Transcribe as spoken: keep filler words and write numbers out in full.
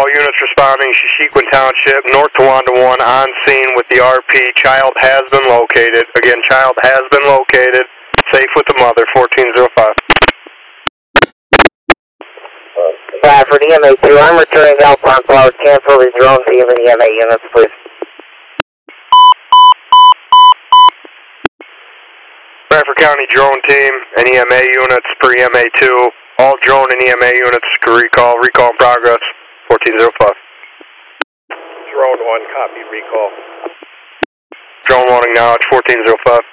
all units responding, Shishikwan Township, North Towanda one, on scene with the R P. Child has been located. Again, child has been located. Safe with the mother, fourteen oh five. Bradford, E M A two, I'm returning Alpine Power. Cancel the drone team and E M A units, please. Bradford County drone team and E M A units per E M A two. All drone and E M A units can recall. Recall in progress, fourteen oh five. Drone one, copy, recall. Drone one acknowledged, fourteen oh five.